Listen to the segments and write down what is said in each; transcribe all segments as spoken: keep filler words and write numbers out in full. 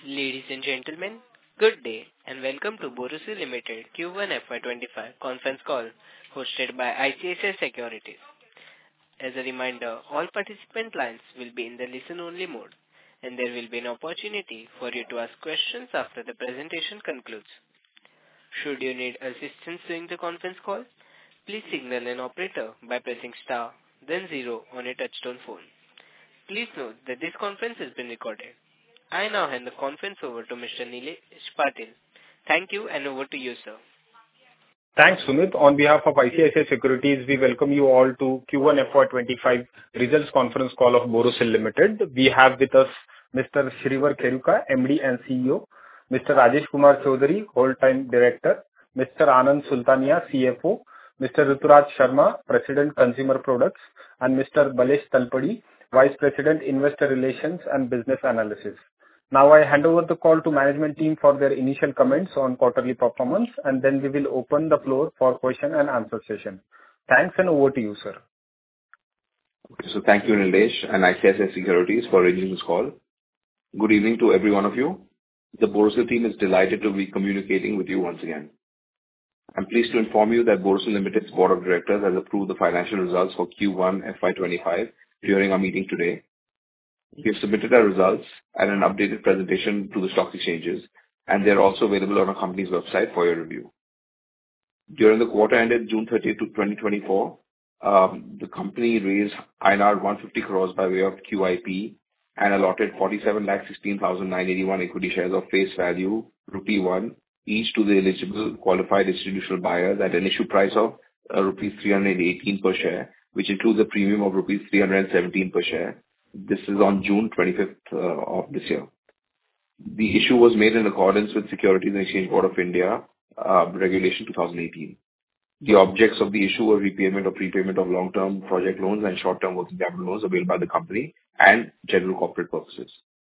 Ladies and gentlemen, good day and welcome to Borosil Limited Q one F Y twenty-five conference call hosted by I C I C I Securities. As a reminder, all participant lines will be in the listen-only mode, and there will be an opportunity for you to ask questions after the presentation concludes. Should you need assistance during the conference call, please signal an operator by pressing star, then zero on your touchtone phone. Please note that this conference is being recorded. I now hand the conference over to Mister Nilesh Patil. Thank you, and over to you, sir. Thanks, Sumit. On behalf of I C I C I Securities, we welcome you all to Q one F Y twenty-five results conference call of Borosil Limited. We have with us Mister Shreevar Kheruka, M D and C E O, Mister Rajesh Kumar Chaudhary, Whole-time Director, Mister Anand Sultania, C F O, Mister Rituraj Sharma, President, Consumer Products, and Mister Balesh Talpady, Vice President, Investor Relations and Business Analysis. Now I hand over the call to management team for their initial comments on quarterly performance, and then we will open the floor for question and answer session. Thanks, and over to you, sir. Okay, so thank you, Nilesh and I C I C I Securities for arranging this call. Good evening to every one of you. The Borosil team is delighted to be communicating with you once again. I'm pleased to inform you that Borosil Limited's Board of Directors has approved the financial results for Q one F Y twenty-five during our meeting today. We have submitted our results and an updated presentation to the stock exchanges, and they're also available on our company's website for your review. During the quarter ended June thirtieth, twenty twenty-four, um, the company raised I N R one hundred fifty crores by way of Q I P and allotted forty-seven lakh sixteen thousand nine hundred eighty-one equity shares of face value rupee one each to the eligible qualified institutional buyers at an issue price of uh, rupees three hundred eighteen per share, which includes a premium of rupees three hundred seventeen per share. This is on June twenty-fifth uh, of this year. The issue was made in accordance with Securities and Exchange Board of India uh, Regulation twenty eighteen. The objects of the issue were repayment or prepayment of long-term project loans and short-term working capital loans available by the company and general corporate purposes.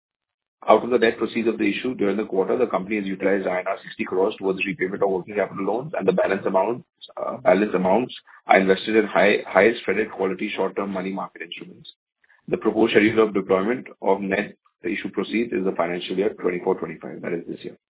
Out of the net proceeds of the issue during the quarter, the company has utilized I N R sixty crores towards repayment of working capital loans, and the balance amounts uh, balance amounts are invested in high highest credit quality short-term money market instruments. The proposed schedule of deployment of net issue proceeds is the financial year twenty-four twenty-five, that is this year.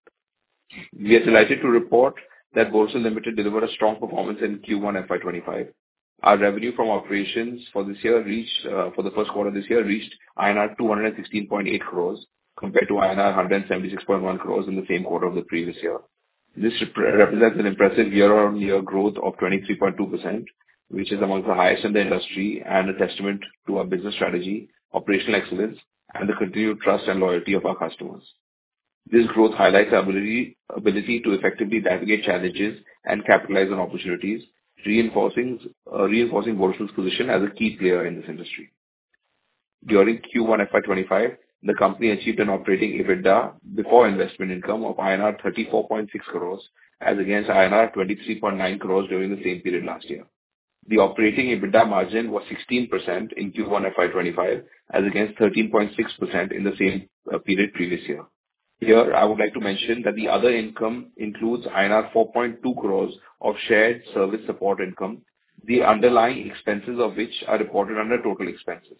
We are delighted to report that Borosil Limited delivered a strong performance in Q one F Y twenty-five. Our revenue from operations for this year reached, uh, for the first quarter this year, reached I N R two hundred sixteen point eight crores compared to I N R one hundred seventy-six point one crores in the same quarter of the previous year. This rep- represents an impressive year-on-year growth of twenty-three point two percent, which is among the highest in the industry and a testament to our business strategy, operational excellence, and the continued trust and loyalty of our customers. This growth highlights our ability, ability to effectively navigate challenges and capitalize on opportunities, reinforcing, uh, reinforcing Borosil's position as a key player in this industry. During Q one F Y twenty-five, the company achieved an operating EBITDA before investment income of I N R thirty-four point six crores as against I N R twenty-three point nine crores during the same period last year. The operating EBITDA margin was sixteen percent in Q one F Y twenty-five as against thirteen point six percent in the same uh, period previous year. Here, I would like to mention that the other income includes I N R four point two crores of shared service support income, the underlying expenses of which are reported under total expenses.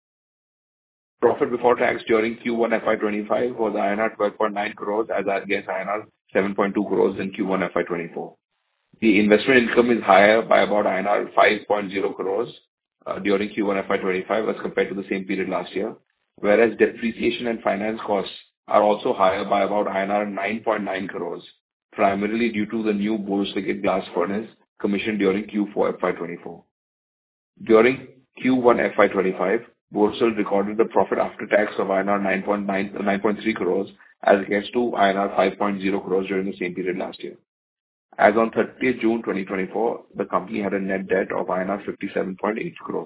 Profit before tax during Q one F Y twenty-five was I N R twelve point nine crores as against I N R seven point two crores in Q one F Y twenty-four. The investment income is higher by about I N R five point zero crores uh, during Q one F Y twenty-five as compared to the same period last year, whereas depreciation and finance costs are also higher by about I N R nine point nine crores, primarily due to the new borosilicate glass furnace commissioned during Q four F Y twenty-four. During Q one F Y twenty-five, Borosil recorded a profit after tax of I N R nine point three crores as against to I N R five point zero crores during the same period last year. As on thirtieth June twenty twenty-four, the company had a net debt of I N R fifty-seven point eight crores.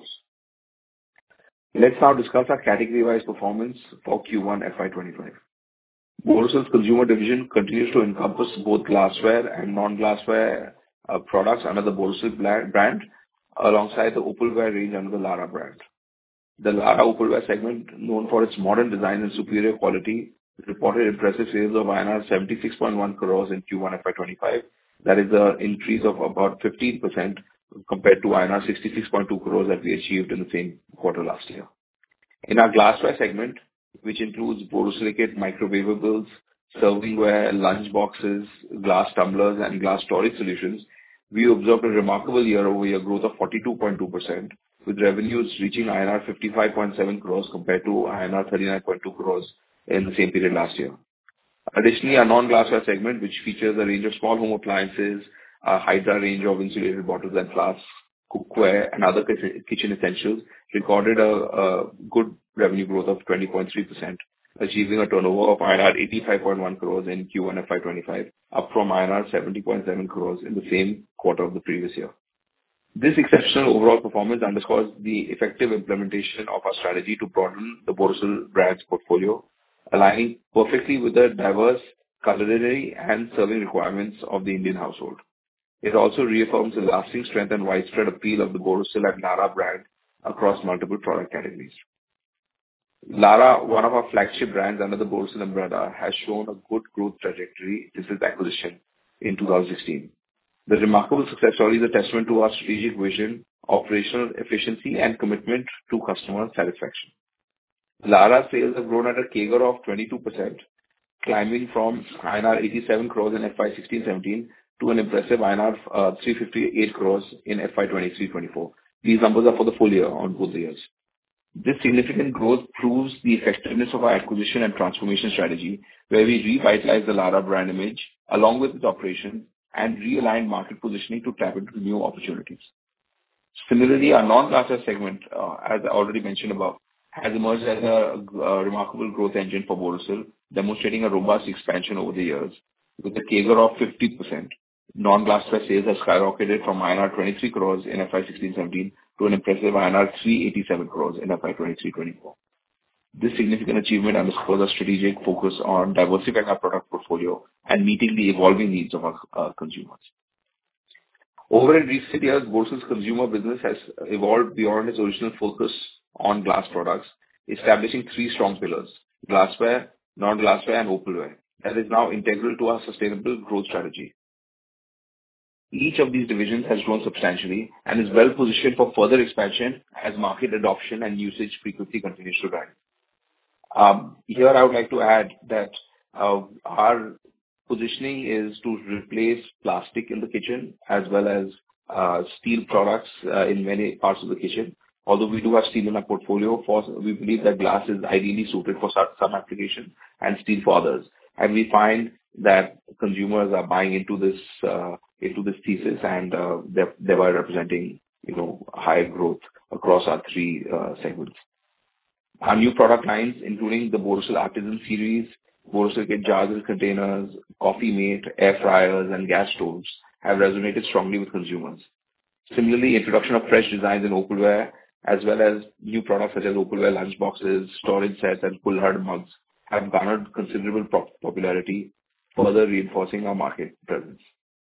Let's now discuss our category-wise performance for Q one F Y twenty-five. Borosil's consumer division continues to encompass both glassware and non-glassware uh, products under the Borosil brand, alongside the opalware range under the Lara brand. The Lara opalware segment, known for its modern design and superior quality, reported impressive sales of I N R seventy-six point one crores in Q one F Y twenty-five. That is an increase of about fifteen percent compared to I N R sixty-six point two crores that we achieved in the same quarter last year. In our glassware segment, which includes borosilicate microwavables, servingware, lunch boxes, glass tumblers, and glass storage solutions, we observed a remarkable year-over-year growth of forty-two point two percent, with revenues reaching I N R fifty-five point seven crores compared to I N R thirty-nine point two crores in the same period last year. Additionally, our non-glassware segment, which features a range of small home appliances, a Hydra range of insulated bottles and flasks, cookware, and other kitchen essentials, recorded a, a good revenue growth of twenty point three percent, achieving a turnover of I N R eighty-five point one crores in Q one F Y twenty-five, up from I N R seventy point seven crores in the same quarter of the previous year. This exceptional overall performance underscores the effective implementation of our strategy to broaden the Borosil brand's portfolio, aligning perfectly with the diverse culinary and serving requirements of the Indian household. It also reaffirms the lasting strength and widespread appeal of the Borosil and Larah brand across multiple product categories. Larah, one of our flagship brands under the Borosil umbrella, has shown a good growth trajectory since its acquisition in two thousand sixteen. The remarkable success story is a testament to our strategic vision, operational efficiency, and commitment to customer satisfaction. Larah sales have grown at a C A G R of twenty-two percent, climbing from I N R eighty-seven crores in F Y sixteen seventeen to an impressive I N R uh, three hundred fifty-eight crores in F Y twenty-three twenty-four. These numbers are for the full year on both the years. This significant growth proves the effectiveness of our acquisition and transformation strategy, where we revitalized the Larah brand image along with its operation and realigned market positioning to tap into new opportunities. Similarly, our non-glassware segment, uh, as I already mentioned above, has emerged as a, a remarkable growth engine for Borosil, demonstrating a robust expansion over the years. With a C A G R of fifty percent, non-glassware sales have skyrocketed from I N R twenty-three crores in F Y sixteen seventeen to an impressive I N R three hundred eighty-seven crores in F Y twenty-three twenty-four. This significant achievement underscores our strategic focus on diversifying our product portfolio and meeting the evolving needs of our uh, consumers. Over in recent years, Borosil's consumer business has evolved beyond its original focus on glass products, establishing three strong pillars: glassware, non-glassware, and opalware, that is now integral to our sustainable growth strategy. Each of these divisions has grown substantially and is well positioned for further expansion as market adoption and usage frequency continues to rise. Um, here I would like to add that uh, our positioning is to replace plastic in the kitchen as well as uh, steel products uh, in many parts of the kitchen. Although we do have steel in our portfolio, for, we believe that glass is ideally suited for some application and steel for others. And we find that consumers are buying into this uh, into this thesis, and uh, they're thereby representing, you know, high growth across our three uh, segments. Our new product lines, including the Borosil Artisan series, borosilicate jars and containers, coffee mate, air fryers, and gas stoves, have resonated strongly with consumers. Similarly, introduction of fresh designs in opalware, as well as new products such as opalware lunch boxes, storage sets, and Kulhad mugs, have garnered considerable popularity, further reinforcing our market presence.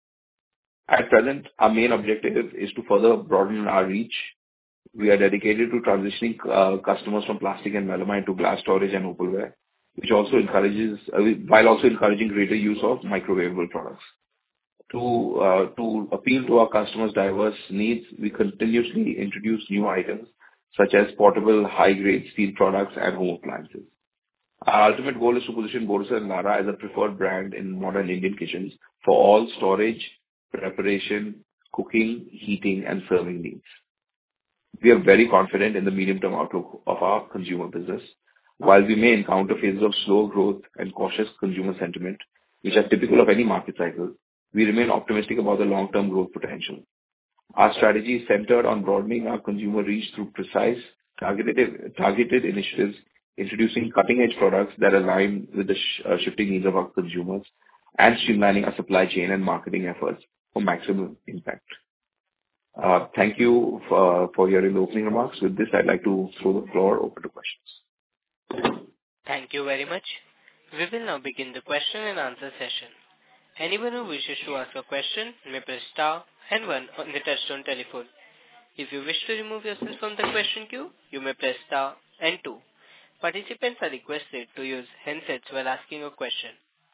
At present, our main objective is to further broaden our reach. We are dedicated to transitioning uh, customers from plastic and melamine to glass storage and opalware, which also encourages, uh, while also encouraging greater use of microwavable products. To uh, to appeal to our customers' diverse needs, we continuously introduce new items such as portable high-grade steel products and home appliances. Our ultimate goal is to position Borosil and Larah as a preferred brand in modern Indian kitchens for all storage, preparation, cooking, heating, and serving needs. We are very confident in the medium-term outlook of our consumer business. While we may encounter phases of slow growth and cautious consumer sentiment, which are typical of any market cycle, we remain optimistic about the long-term growth potential. Our strategy is centered on broadening our consumer reach through precise, targeted, targeted initiatives, introducing cutting-edge products that align with the sh- uh, shifting needs of our consumers, and streamlining our supply chain and marketing efforts for maximum impact. Uh, thank you for, for hearing the opening remarks. With this, I'd like to throw the floor open to questions. Thank you very much. We will now begin the question and answer session. Anyone who wishes to ask a question may press star and one on the touchtone telephone. If you wish to remove yourself from the question queue, you may press star and two. Participants are requested to use handsets while asking a question.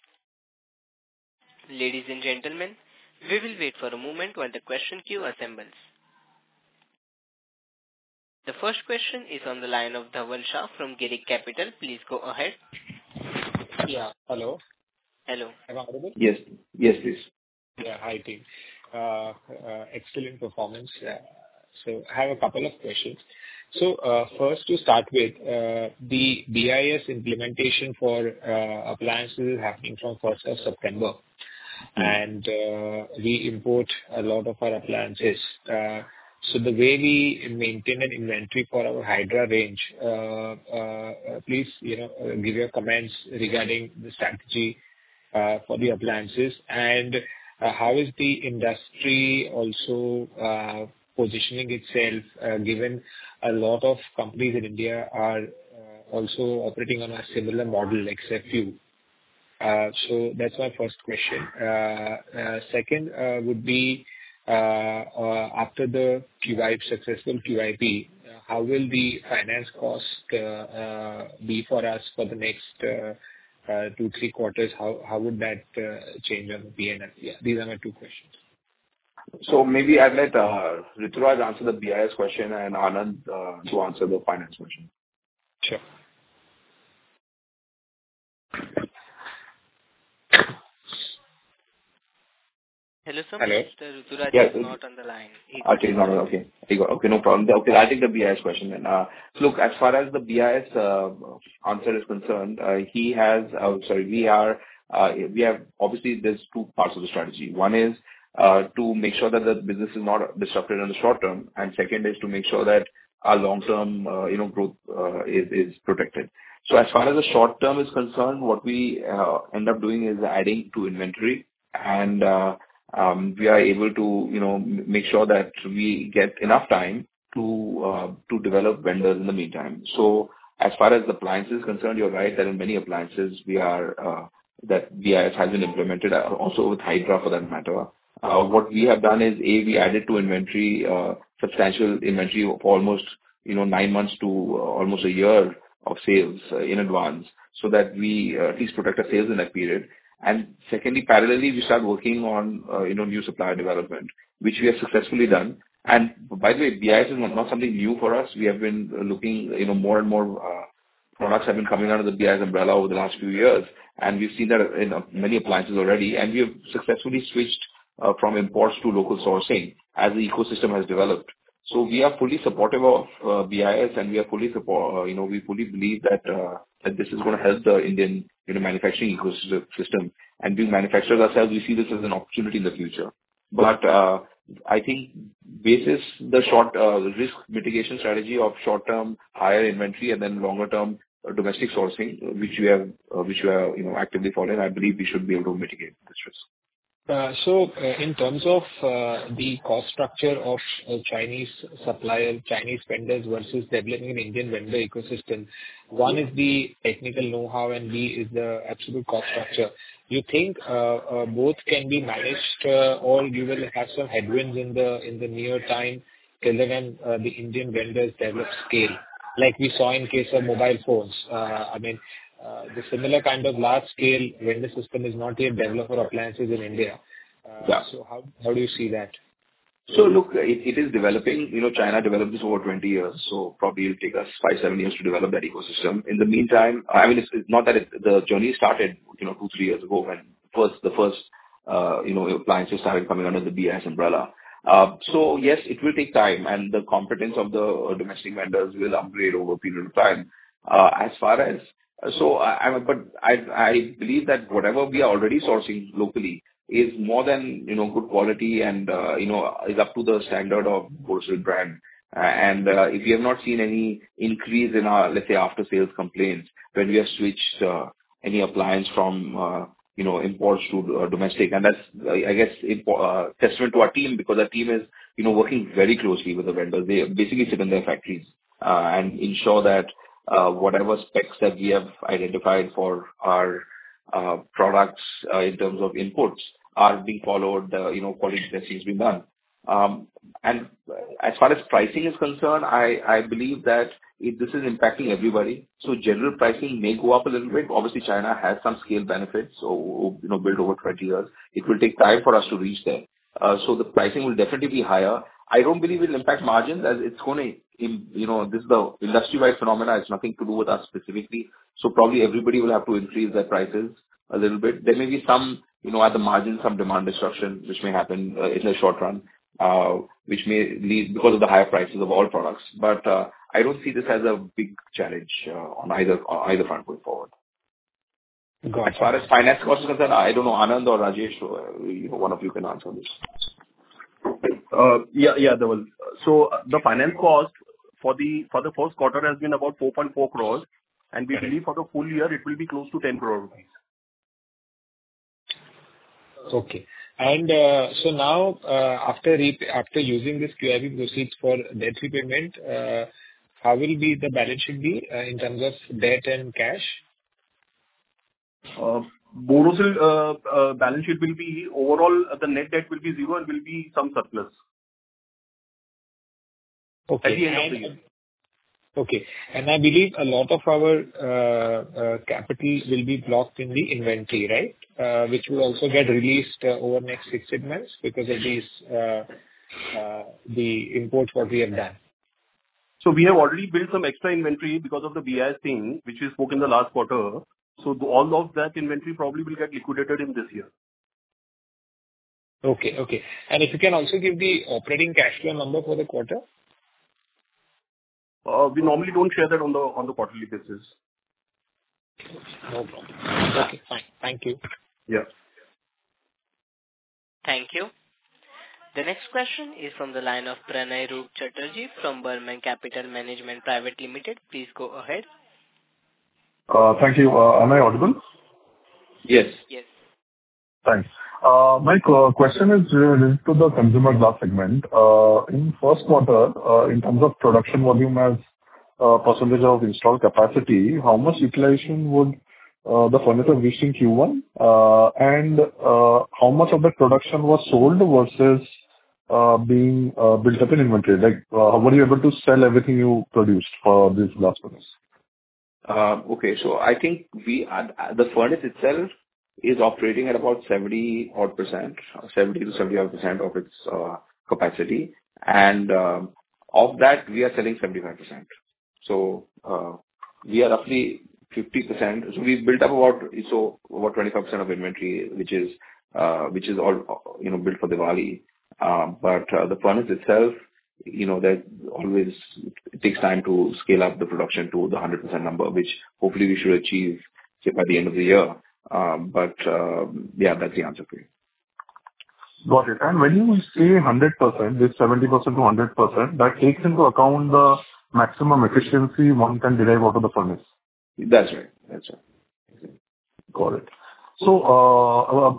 Ladies and gentlemen, we will wait for a moment while the question queue assembles. The first question is on the line of Dhaval Shah from Girik Capital. Please go ahead. Yeah. Hello. Hello. Am I audible? Yes. Yes, please. Yeah. Hi, team. Uh, uh, excellent performance. Uh, so I have a couple of questions. So uh, first to start with, uh, the B I S implementation for uh, appliances is happening from first of September. And uh, we import a lot of our appliances. Uh, so the way we maintain an inventory for our Hydra range, uh, uh, please, you know, uh, give your comments regarding the strategy uh, for the appliances, and uh, how is the industry also uh, positioning itself, uh, given a lot of companies in India are uh, also operating on a similar model, except few. Uh, So that's my first question. Uh, uh, Second uh, would be, uh, uh, after the Q I P, successful Q I P, uh, how will the finance cost uh, uh, be for us for the next uh, uh, two, three quarters? How how would that uh, change on the P and L? Yeah, these are my two questions. So maybe I'd let uh, Rituraj answer the B I S question and Anand uh, to answer the finance question. Sure. Hello, sir. Hello. Mister Ruturaj Yes. is not on the line. He Okay, no, no, okay. There you go. Okay, no problem. Okay, I'll take the B I S question then. Uh, Look, as far as the B I S uh, answer is concerned, uh, he has, uh, sorry, we are, uh, we have, obviously, there's two parts of the strategy. One is uh, to make sure that the business is not disrupted in the short term, and second is to make sure that our long-term, uh, you know, growth uh, is is protected. So as far as the short term is concerned, what we uh, end up doing is adding to inventory, and uh, um, we are able to, you know, m- make sure that we get enough time to uh, to develop vendors in the meantime. So as far as the appliances is concerned, you're right that in many appliances we are uh, that B I S has been implemented, uh, also with Hydra for that matter. Uh, What we have done is, A, we added to inventory, uh, substantial inventory of almost, you know, nine months to uh, almost a year of sales uh, in advance, so that we uh, at least protect our sales in that period. And secondly, parallelly, we start working on, uh, you know, new supplier development, which we have successfully done. And by the way, B I S is not not something new for us. We have been uh, looking, you know, more and more uh, products have been coming under the B I S umbrella over the last few years, and we've seen that in uh, many appliances already, and we have successfully switched uh, from imports to local sourcing as the ecosystem has developed. So we are fully supportive of uh, B I S, and we are fully support, uh, you know, we fully believe that uh, that this is gonna help the Indian, you know, manufacturing ecosystem. And being manufacturers ourselves, we see this as an opportunity in the future. But uh, I think basis the short uh, risk mitigation strategy of short-term higher inventory and then longer-term uh, domestic sourcing, uh, which we have, uh, which we are, you know, actively following, I believe we should be able to mitigate this risk. Uh, So, uh, in terms of uh, the cost structure of uh, Chinese supplier, Chinese vendors versus developing an Indian vendor ecosystem, one is the technical know-how and B is the absolute cost structure. You think uh, uh, both can be managed, uh, or you will have some headwinds in the in the near time till then uh, the Indian vendors develop scale, like we saw in case of mobile phones? Uh, I mean, uh, the similar kind of large-scale vendor system is not yet developed for appliances in India. Uh, Yeah. So how how do you see that? So look, it it is developing. You know, China developed this over twenty years, so probably it'll take us five, seven years to develop that ecosystem. In the meantime, I mean, it's it's not that it, the journey started, you know, two, three years ago when first the first, uh, you know, appliances started coming under the B I S umbrella. Uh, So yes, it will take time, and the competence of the uh, domestic vendors will upgrade over a period of time. Uh, As far as... So I, I- but I I believe that whatever we are already sourcing locally is more than, you know, good quality and, uh, you know, is up to the standard of Borosil brand. Uh, And, uh, if you have not seen any increase in our, let's say, after-sales complaints, when we have switched uh, any appliance from, uh, you know, imports to uh, domestic, and that's, I I guess, impo- uh, testament to our team, because our team is, you know, working very closely with the vendors. They basically sit in their factories uh, and ensure that uh, whatever specs that we have identified for our uh, products uh, in terms of inputs are being followed, uh, you know, quality testing is being done. Um, And as far as pricing is concerned, I I believe that it- this is impacting everybody. So general pricing may go up a little bit. Obviously, China has some scale benefits, so, you know, built over twenty years. It will take time for us to reach there. Uh, So the pricing will definitely be higher. I don't believe it'll impact margins, as it's gonna in, you know, this is the industry-wide phenomena. It's nothing to do with us specifically. So probably everybody will have to increase their prices a little bit. There may be some, you know, at the margin, some demand destruction, which may happen uh, in the short run, uh, which may lead because of the higher prices of all products. But uh, I don't see this as a big challenge uh, on either on either front going forward. Got As far as finance cost is concerned, I don't know, Anand or Rajesh, uh, you know, one of you can answer this. Uh, Yeah, yeah, Dhaval. So uh, the finance cost for the for the first quarter has been about four point four crores, and we believe for the full year it will be close to ten crore rupees. Okay. And uh, so now, uh, after re- after using this Q I B proceeds for debt repayment, uh, how will be the balance sheet be uh, in terms of debt and cash? Uh, Borosil uh, uh, balance sheet will be overall, uh, the net debt will be zero and will be some surplus Okay. at the end of And, the year. okay. And I believe a lot of our uh, uh, capital will be blocked in the inventory, right? Uh, which will also get released uh, over next six eight months because of these uh, uh, the imports what we have done. So we have already built some extra inventory because of the B I S thing, which we spoke in the last quarter. So the- all of that inventory probably will get liquidated in this year. Okay. Okay. And if you can also give the operating cash flow number for the quarter? Uh, We normally don't share that on the on the quarterly basis. No problem. Okay, fine. Thank you. Yeah. Thank you. The next question is from the line of Pranay Roop Chatterjee from Burman Capital Management Private Limited. Please go ahead. Uh, Thank you. Uh, Am I audible? Yes. Yes. Thanks. Uh, My uh, question is related to the consumer glass segment. Uh, In first quarter, uh, in terms of production volume as uh, percentage of installed capacity, how much utilization would uh, the furnace have reached in Q one? Uh, And uh, how much of that production was sold versus uh, being uh, built up in inventory? Like, uh, were you able to sell everything you produced for this glass furnace? Uh, Okay. So I think we are, the furnace itself is operating at about seventy odd percent, seventy to seventy odd percent of its uh, capacity. And um, of that, we are selling seventy-five percent. So uh, we are roughly fifty percent. So we've built up about, so about twenty-five percent of inventory, which is, uh, which is all, you know, built for Diwali. Um, But uh, the furnace itself, you know, that always it takes time to scale up the production to the one hundred percent number, which hopefully we should achieve, say, by the end of the year. Um, But um, yeah, that's the answer for you. Got it. And when you say one hundred percent, this seventy percent to one hundred percent, that takes into account the maximum efficiency one can derive out of the furnace. That's right. That's right. Got it. So, uh, uh,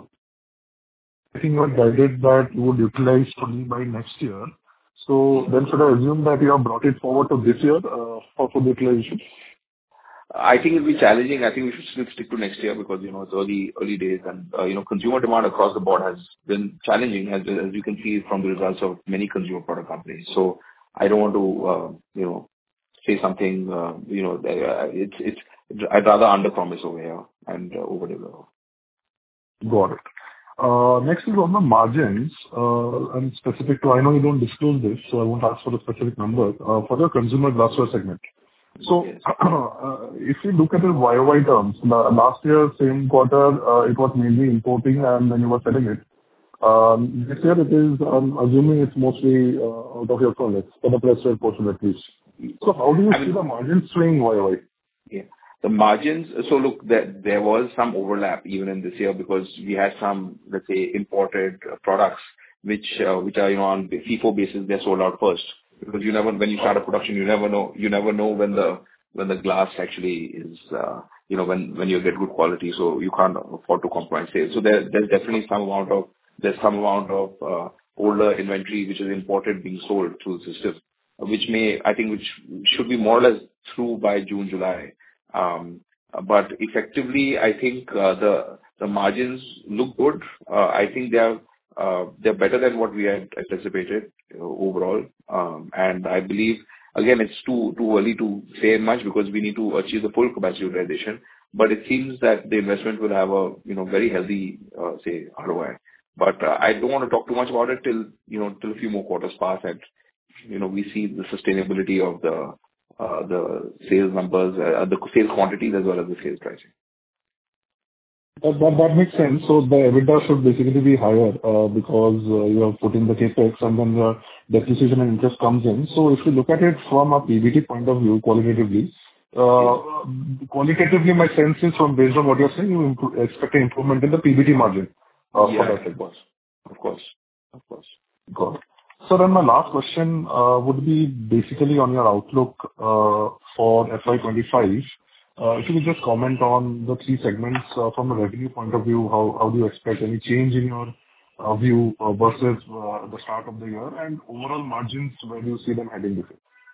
I think you had guided that you would utilize fully by next year. So then should I assume that you have brought it forward to this year, uh, for full utilization? I think it'll be challenging. I think we should still stick to next year because, you know, it's early, early days and, uh, you know, consumer demand across the board has been challenging, as, as you can see from the results of many consumer product companies. So I don't want to, uh, you know, say something, uh, you know, uh, it's, it's, I'd rather underpromise over here and uh, overdeliver. Got it. Uh, Next is on the margins, uh, and specific to, I know you don't disclose this, so I won't ask for the specific number, uh, for the consumer glassware segment. So, Yes. uh, if you look at the Y O Y terms, the last year, same quarter, uh, it was mainly importing and then you were selling it. Um, This year it is, I'm assuming it's mostly uh, out of your furnace, for the pressware portion at least. So how do you I see mean- the margins swing Y O Y? Yeah. The margins, so look, there, there was some overlap even in this year because we had some, let's say, imported uh, products which, uh, which are, you know, on FIFO basis, they're sold out first. Because you never, when you start a production, you never know, you never know when the, when the glass actually is, uh, you know, when, when you get good quality, so you can't afford to compromise sales. So there, there's definitely some amount of, there's some amount of, uh, older inventory which is imported being sold through the system, which may, I think, which should be more or less through by June, July. Um, But effectively, I think uh, the the margins look good. Uh, I think they are uh, they're better than what we had anticipated uh, overall. Um, And I believe, again, it's too too early to say much because we need to achieve the full capacity utilization. But it seems that the investment will have a, you know, very healthy, uh, say, R O I. But uh, I don't want to talk too much about it till, you know, till a few more quarters pass and you know, we see the sustainability of the uh, the sales numbers, uh, the sales quantities as well as the sales pricing. That that that makes sense. So the EBITDA should basically be higher uh, because uh, you have put in the CapEx and then the depreciation and interest comes in. So if you look at it from a P B T point of view, qualitatively, uh, qualitatively, my sense is from based on what you're saying, you improve- expect an improvement in the P B T margin uh, for Yeah, that of segment. course. Of course. Of course. Got it. So then my last question uh, would be basically on your outlook uh, for F Y twenty-five. Uh, If you could just comment on the three segments uh, from a revenue point of view, how how do you expect any change in your uh, view uh, versus uh, the start of the year? And overall margins, where do you see them heading this year?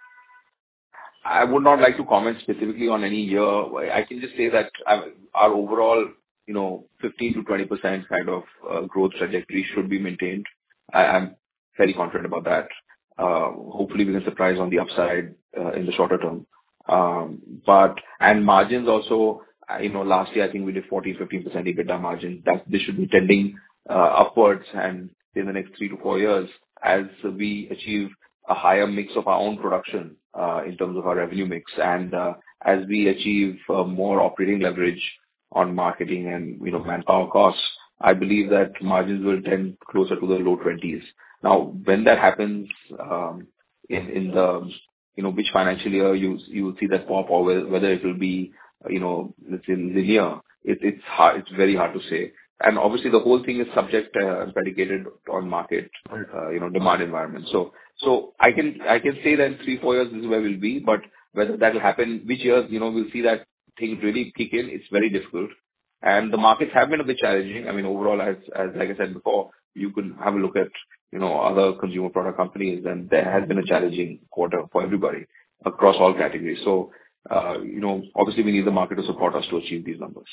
I would not like to comment specifically on any year. I can just say that uh, our overall, you know, fifteen to twenty percent kind of uh, growth trajectory should be maintained. I- I'm very confident about that. Uh, Hopefully, we can surprise on the upside uh, in the shorter term. Um, But and margins also, uh, you know, last year, I think we did fourteen, fifteen percent EBITDA margin. That this should be tending uh, upwards, and in the next three to four years, as we achieve a higher mix of our own production uh, in terms of our revenue mix, and uh, as we achieve uh, more operating leverage on marketing and, you know, manpower costs, I believe that margins will tend closer to the low twenties. Now, when that happens, um, in in the, you know, which financial year you you will see that pop, or whe- whether it will be, uh, you know, let's say linear, it- it's hard, it's very hard to say. And obviously, the whole thing is subject uh, and predicated on market, uh, you know, demand environment. So so I can I can say that in three, four years, this is where we'll be, but whether that will happen, which years, you know, we'll see that things really kick in, it's very difficult. And the markets have been a bit challenging. I mean, overall, as as like I said before, you can have a look at, you know, other consumer product companies, and there has been a challenging quarter for everybody across all categories. So, uh, you know, obviously, we need the market to support us to achieve these numbers.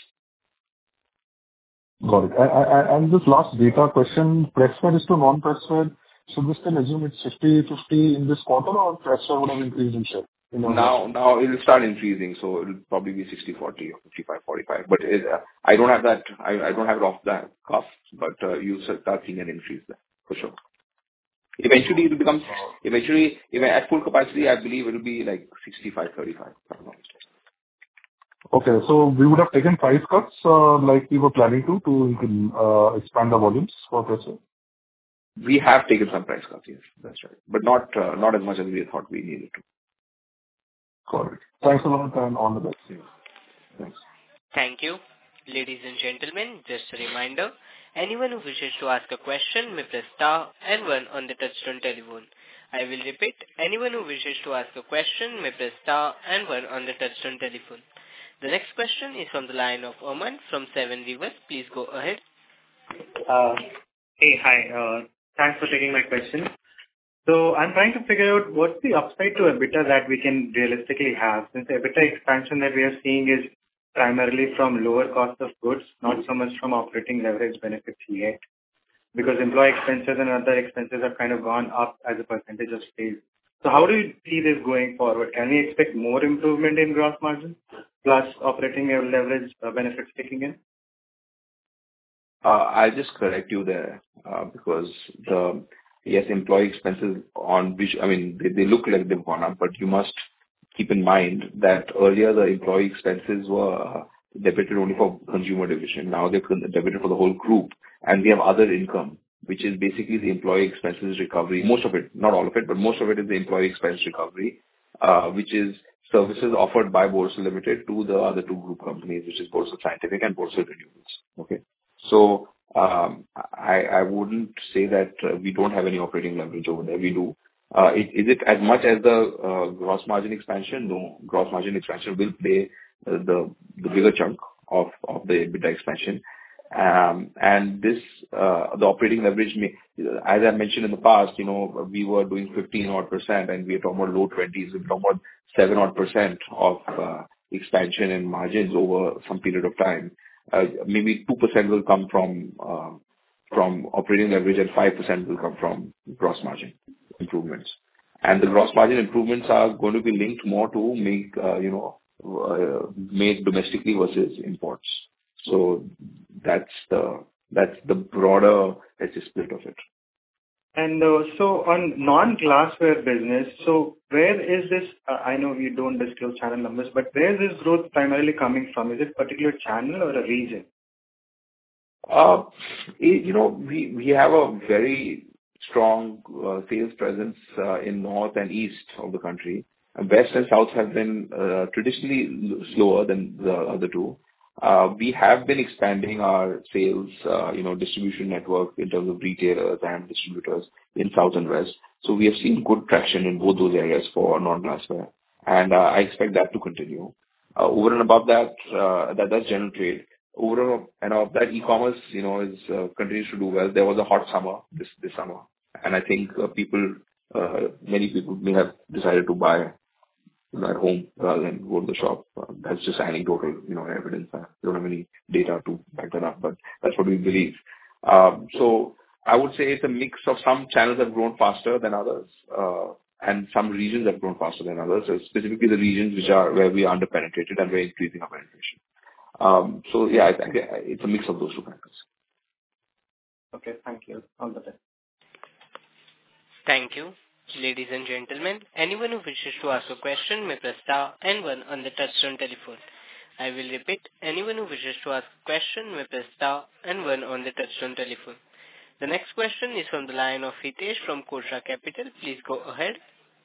Got it. I- I- I- And this last data question, pressware is to non-pressware. Should we still assume it's fifty fifty in this quarter, or pressware would have increased in share in your Now, now it will start increasing, so it'll probably be sixty forty or fifty-five forty-five. But it, uh, I don't have that. I I don't have it off the cuff, but uh, you'll start seeing an increase there, for sure. Eventually, it will become, eventually, even at full capacity, I believe it will be like sixty-five thirty-five. if I'm not mistaken. Okay. So we would have taken price cuts, uh, like we were planning to, to uh, expand the volumes for pressware? We have taken some price cuts, yes, that's right. But not uh, not as much as we thought we needed to. Got it. Thanks a lot, and all the best. Yeah. Thanks. Thank you. Ladies and gentlemen, just a reminder, anyone who wishes to ask a question may press star and one on the touchtone telephone. I will repeat, anyone who wishes to ask a question may press star and one on the touchtone telephone. The next question is from the line of Oman from Seven Rivers. Please go ahead. Uh, Hey, hi. Uh, Thanks for taking my question. So I'm trying to figure out what's the upside to EBITDA that we can realistically have, since the EBITDA expansion that we are seeing is primarily from lower cost of goods, not so much from operating leverage benefits yet, because employee expenses and other expenses have kind of gone up as a percentage of sales. So how do you see this going forward? Can we expect more improvement in gross margin plus operating leverage uh, benefits kicking in? Uh, I'll just correct you there, uh, because the, yes, employee expenses on which, I mean, they, they look like they've gone up, but you must keep in mind that earlier the employee expenses were uh, debited only for consumer division. Now they're con- debited for the whole group, and we have other income, which is basically the employee expenses recovery. Most of it, not all of it, but most of it is the employee expense recovery, uh, which is services offered by Borosil Limited to the other two group companies, which is Borosil Scientific and Borosil Renewables. Okay. So, um I I wouldn't say that uh, we don't have any operating leverage over there. We do. Uh it- Is it as much as the uh gross margin expansion? No. Gross margin expansion will play uh, the the bigger chunk of of the EBITDA expansion. Um And this, uh the operating leverage may, as I mentioned in the past, you know, we were doing fifteen odd percent, and we are talking about low twenties. We're talking about seven odd percent of uh expansion in margins over some period of time. Uh, maybe two percent will come from uh, from operating leverage, and five percent will come from gross margin improvements. And the gross margin improvements are going to be linked more to make, uh, you know, uh, made domestically versus imports. So that's the that's the broader, let's say, split of it. And uh, so on non-glassware business, so where is this? Uh, I know we don't disclose channel numbers, but where is this growth primarily coming from? Is it particular channel or a region? Uh, it- You know, we we have a very strong uh, sales presence uh, in north and east of the country. And West and south have been uh, traditionally l- slower than the other two. Uh, We have been expanding our sales, uh, you know, distribution network in terms of retailers and distributors in south and west. So we have seen good traction in both those areas for non-glassware, and uh, I expect that to continue. Uh, Over and above that, uh, that that's general trade. Over and above that, e-commerce, you know, is uh, continues to do well. There was a hot summer this this summer, and I think uh, people, uh, many people may have decided to buy, you know, at home rather than go to the shop. Uh, That's just anecdotal, you know, evidence. I don't have any data to back that up, but that's what we believe. Um, So I would say it's a mix of some channels have grown faster than others, uh, and some regions have grown faster than others, so specifically the regions which are where we are under-penetrated and we're increasing our penetration. Um, So yeah, I think it's a mix of those two factors. Okay, thank you. All the best. Thank you. Ladies and gentlemen, anyone who wishes to ask a question may press star and one on the touchtone telephone. I will repeat, anyone who wishes to ask a question may press star and one on the touchtone telephone. The next question is from the line of Hitesh from Kosha Capital. Please go ahead.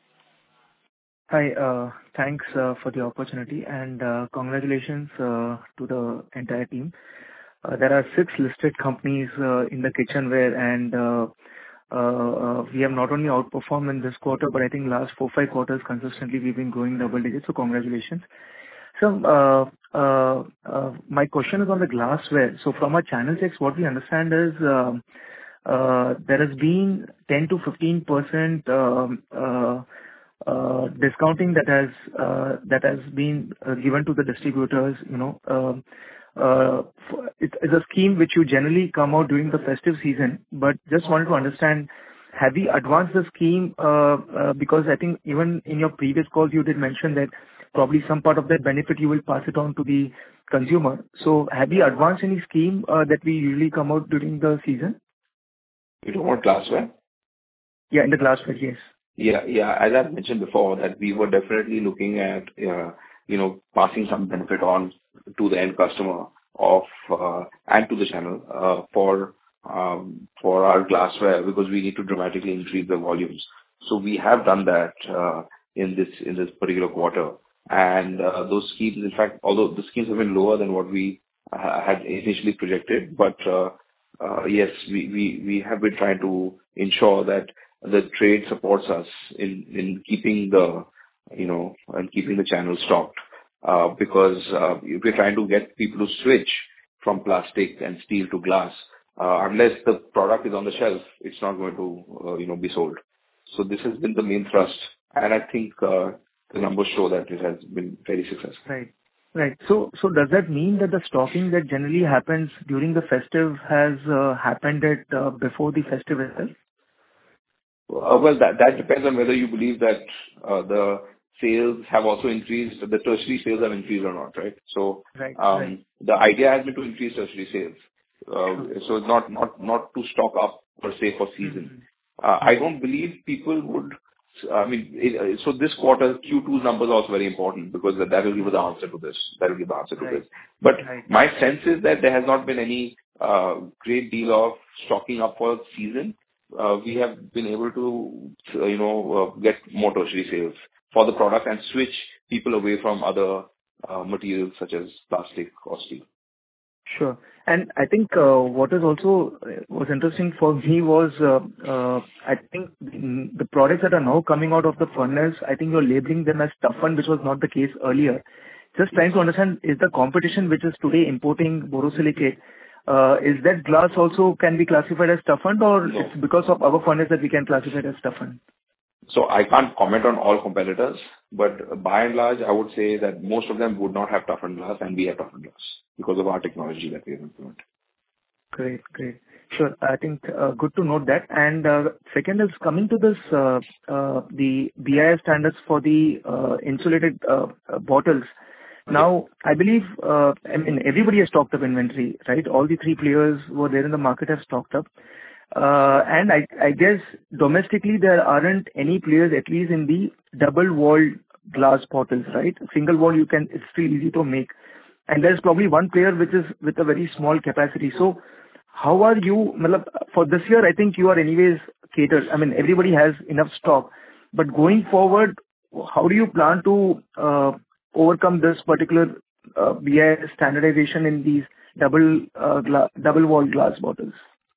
Hi, uh, thanks uh, for the opportunity and uh, congratulations uh, to the entire team. Uh, There are six listed companies uh, in the kitchenware, and uh, uh, uh, we have not only outperformed in this quarter, but I think last four, five quarters consistently we've been growing double digits, so congratulations. So, uh, uh, uh, my question is on the glassware. So from our channel checks, what we understand is, um, uh, there has been ten to fifteen percent um, uh, uh, discounting that has uh, that has been uh, given to the distributors, you know. Um, uh, f- It's it's a scheme which you generally come out during the festive season, but just wanted to understand, have we advanced the scheme? uh, uh, Because I think even in your previous calls, you did mention that probably some part of that benefit you will pass it on to the consumer. So have we advanced any scheme uh, that we usually come out during the season? You don't want glassware? Yeah, in the glassware, yes. Yeah, yeah. As I mentioned before, that we were definitely looking at, uh, you know, passing some benefit on to the end customer of, uh, and to the channel, uh, for, um, for our glassware, because we need to dramatically increase the volumes. So we have done that, uh, in this, in this particular quarter. And, uh, those schemes, in fact, although the schemes have been lower than what we uh, had initially projected, but, uh, uh, yes, we, we, we have been trying to ensure that the trade supports us in, in keeping the, you know, and keeping the channel stocked. Uh, because, uh, if we're trying to get people to switch from plastic and steel to glass, uh, unless the product is on the shelf, it's not going to, uh, you know, be sold. So this has been the main thrust, and I think, uh, the numbers show that it has been very successful. Right. Right. So, so does that mean that the stocking that generally happens during the festive has uh, happened at uh, before the festive itself? Uh, Well, that that depends on whether you believe that uh, the sales have also increased, the tertiary sales have increased or not, right? So, Right. um, Right. the idea has been to increase tertiary sales. Uh, So not not not to stock up per se for season. Mhm. Uh, I don't believe people would... I mean, it- so this quarter, Q two's numbers are also very important because that that will give you the answer to this. That will give the answer to Right. this. But Right. my sense is that there has not been any uh, great deal of stocking up for season. Uh, we have been able to, uh, you know, uh, get more tertiary sales for the product and switch people away from other uh, materials such as plastic or steel. Sure. And I think uh, what is also uh, was interesting for me was, uh, uh, I think mm, the products that are now coming out of the furnace, I think you're labeling them as toughened, which was not the case earlier. Just trying to understand, is the competition which is today importing borosilicate, uh, is that glass also can be classified as toughened, or No. it's because of our furnace that we can classify it as toughened? So I can't comment on all competitors, but by and large, I would say that most of them would not have toughened glass, and we have toughened glass because of our technology that we have implemented. Great. Great. Sure. I think uh, good to note that. And uh, second is coming to this, uh, uh, the B I S standards for the uh, insulated uh, uh, bottles. Now, I believe, uh, I mean, everybody has stocked up inventory, right? All the three players who were there in the market have stocked up. Uh, and I, I guess domestically there aren't any players, at least in the double-walled glass bottles, right? Single wall, you can, it's still easy to make. And there's probably one player which is with a very small capacity. So how are you, malab, for this year, I think you are anyways catered. I mean, everybody has enough stock. But going forward, how do you plan to uh, overcome this particular uh, B I S standardization in these double uh, gla- double-walled glass bottles?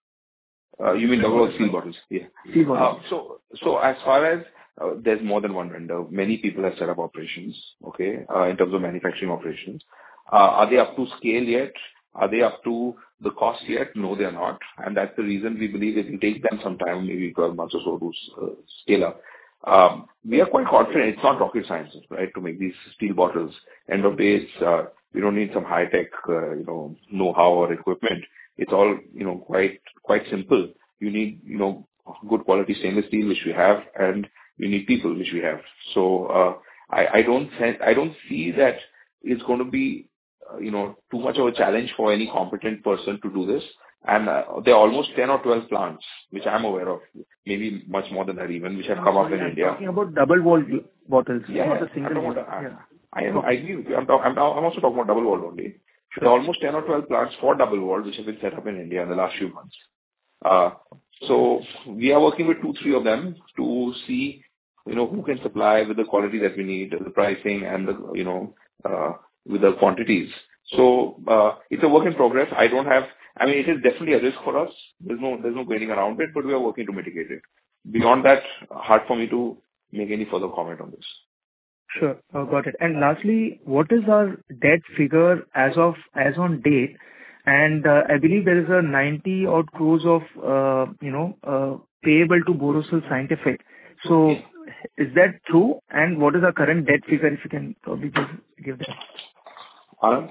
Uh, you mean double steel bottles? Yeah. Steel bottles. Uh, so, so as far as uh, there's more than one vendor, many people have set up operations. Okay, uh, in terms of manufacturing operations, uh, are they up to scale yet? Are they up to the cost yet? No, they are not, and that's the reason we believe it will take them some time, maybe twelve months or so, to uh, scale up. Um, we are quite confident. It's not rocket science, right, to make these steel bottles. End of the day, it's, uh, we don't need some high tech, uh, you know, know-how or equipment. It's all, you know, quite quite simple. You need, you know, good quality stainless steel, which we have, and you need people, which we have. So uh, I, I don't sense, I don't see that it's going to be, uh, you know, too much of a challenge for any competent person to do this. And uh, there are almost ten or twelve plants, which I'm aware of, maybe much more than that even, which have come up in I'm India. talking about double-walled bottles, Yeah, not the I'm single talking wall. about, I, Yeah. I know, I agree with you. I'm, talk, I'm, I'm also talking about double wall only. There are almost ten or twelve plants for double wall, which have been set up in India in the last few months. Uh, so we are working with two, three of them to see, you know, who can supply with the quality that we need, the pricing and the, you know, uh, with the quantities. So, uh, it's a work in progress. I don't have, I mean, it is definitely a risk for us. There's no, there's no going around it, but we are working to mitigate it. Beyond that, hard for me to make any further comment on this. Sure. uh, Got it. And lastly, what is our debt figure as of, as on date? And, uh, I believe there is a ninety odd crores of, uh, you know, uh, payable to Borosil Scientific. So is that true? And what is our current debt figure, if you can probably just give that? Anand?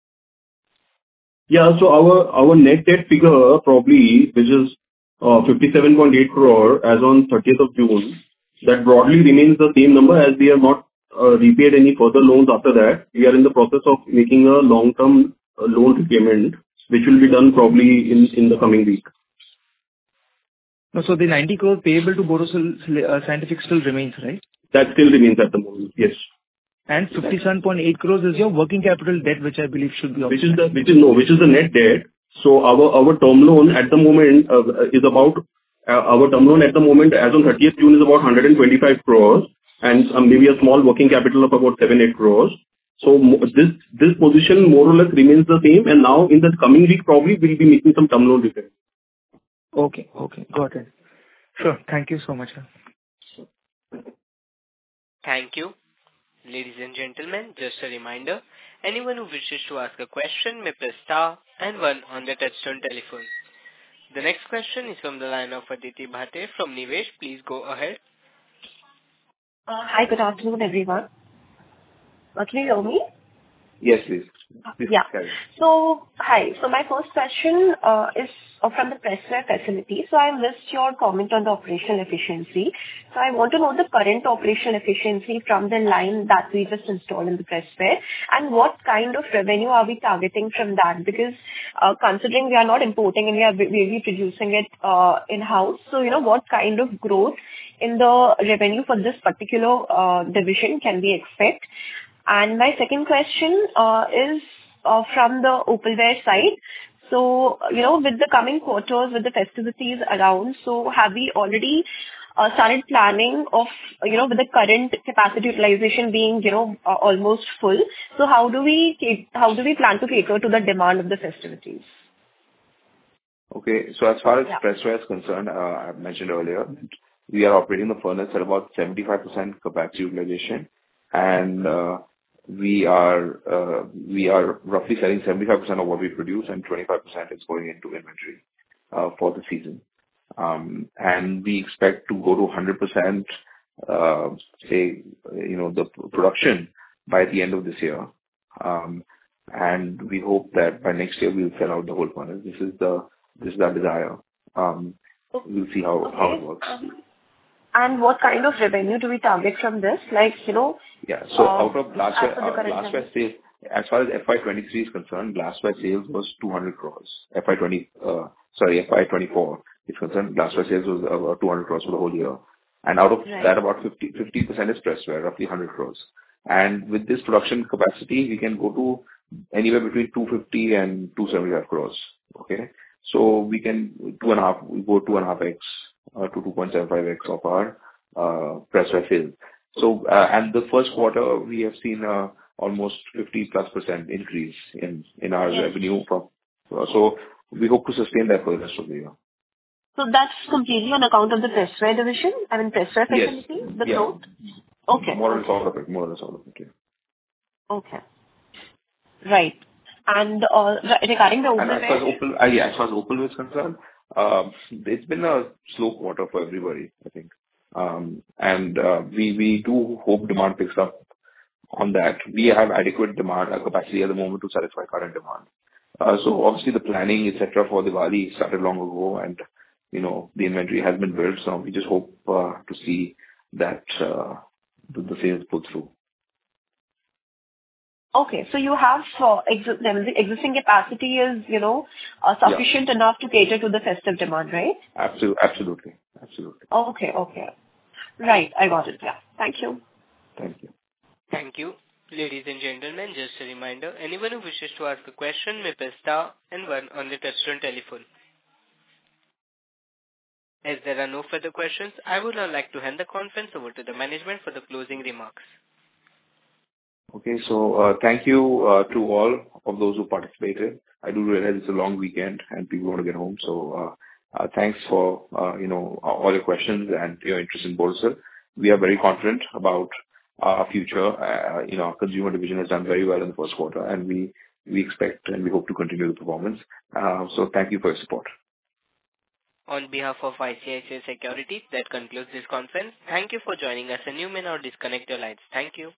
Yeah. So our our net debt figure probably, which is uh, fifty-seven point eight crore as on thirtieth of June, that broadly remains the same number as we have not uh, repaid any further loans after that. We are in the process of making a long-term uh, loan repayment, which will be done probably in in the coming week. No, so the ninety crore payable to Borosil uh, Scientific still remains, right? That still remains at the moment, yes. And fifty-seven point eight crores is your working capital debt, which I believe should be Which is the which is no, which is the net debt. So our our term loan at the moment uh, is about uh, our term loan at the moment as on thirtieth June is about one hundred twenty-five crores, and um, maybe a small working capital of about seven eight crores. So mo- this this position more or less remains the same, and now in the coming week probably we'll be making some term loan repayment. Okay. Okay. Got it. Sure. Thank you so much, sir. Thank you. Ladies and gentlemen, just a reminder, anyone who wishes to ask a question may press star and one on the touchtone telephone. The next question is from the line of Aditi Bhate from Nivesh. Please go ahead. Uh, Hi, good afternoon, everyone. Uh, Can you hear me? Yes, please. Please Yeah. carry. So, hi. So my first question uh, is uh, from the pressware facility. So I missed your comment on the operational efficiency. So I want to know the current operational efficiency from the line that we just installed in the pressware, and what kind of revenue are we targeting from that? Because uh, considering we are not importing and we are really producing it uh, in-house, so, you know, what kind of growth in the revenue for this particular uh, division can we expect? And my second question uh, is uh, from the opalware side. So, you know, with the coming quarters, with the festivities around, so have we already uh, started planning of, you know, with the current capacity utilization being, you know, uh, almost full? So how do we cat- how do we plan to cater to the demand of the festivities? Okay. So as far as Yeah. pressware is concerned, uh, I mentioned earlier, we are operating the furnace at about seventy-five percent capacity utilization, and uh, we are uh, we are roughly selling seventy-five percent of what we produce, and twenty-five percent is going into inventory uh, for the season. Um, and we expect to go to one hundred percent, uh, say, you know, the p- production by the end of this year. Um, and we hope that by next year we'll sell out the whole furnace. This is the this is our desire. Um, we'll see how, how it Okay. works. Um, And what kind of revenue do we target from this? Like, you know, Yeah. So uh, out of glassware, as per the uh, current glassware level. sales, as far as F Y twenty-three is concerned, glassware sales was two hundred crores. F Y twenty, uh, sorry, F Y twenty-four, is concerned. Glassware sales was about two hundred crores for the whole year. And out of Right. that, about fifty, fifty percent is pressware, roughly one hundred crores. And with this production capacity, we can go to anywhere between two hundred fifty and two hundred seventy-five crores. Okay? So we can two and a half, we go two and a half x uh, to two point seven five x of our uh, pressware sales. So, uh, and the first quarter, we have seen uh, almost fifty plus percent increase in in our Yes. revenue from. uh, So we hope to sustain that for the rest of the year. So that's completely on account of the pressware division, I mean, pressware Yes. facility, the Yeah. growth? Okay. More or less Okay. all of it. More or less all of it, yeah. Okay. Right. And uh, re- regarding the And as far as overwear, Opal, uh, yeah, as far as Opal is concerned, um, it's been a slow quarter for everybody, I think. Um, And uh, we we do hope demand picks up on that. We have adequate demand uh, capacity at the moment to satisfy current demand. Uh, So obviously the planning, et cetera, for Diwali started long ago, and, you know, the inventory has been built, so we just hope uh, to see that uh, the the sales pull through. okay, so you have uh, exi- I mean, the existing capacity is, you know, uh, Yeah. sufficient enough to cater to the festive demand, right? Absolutely. Absolutely. Absolutely. Okay, okay. Right, I got it. Yeah. Thank you. Thank you. Thank you. Ladies and gentlemen, just a reminder, anyone who wishes to ask a question may press star and one on the touchtone telephone. As there are no further questions, I would now like to hand the conference over to the management for the closing remarks. Okay. So, uh thank you uh to all of those who participated. I do realize it's a long weekend and people want to get home. So, uh uh thanks for, uh you know, all your questions and your interest in Borosil. We are very confident about our future. Uh You know, our consumer division has done very well in the first quarter, and we we expect and we hope to continue the performance. Uh So thank you for your support. On behalf of I C I C I Securities, that concludes this conference. Thank you for joining us, and you may now disconnect your lines. Thank you.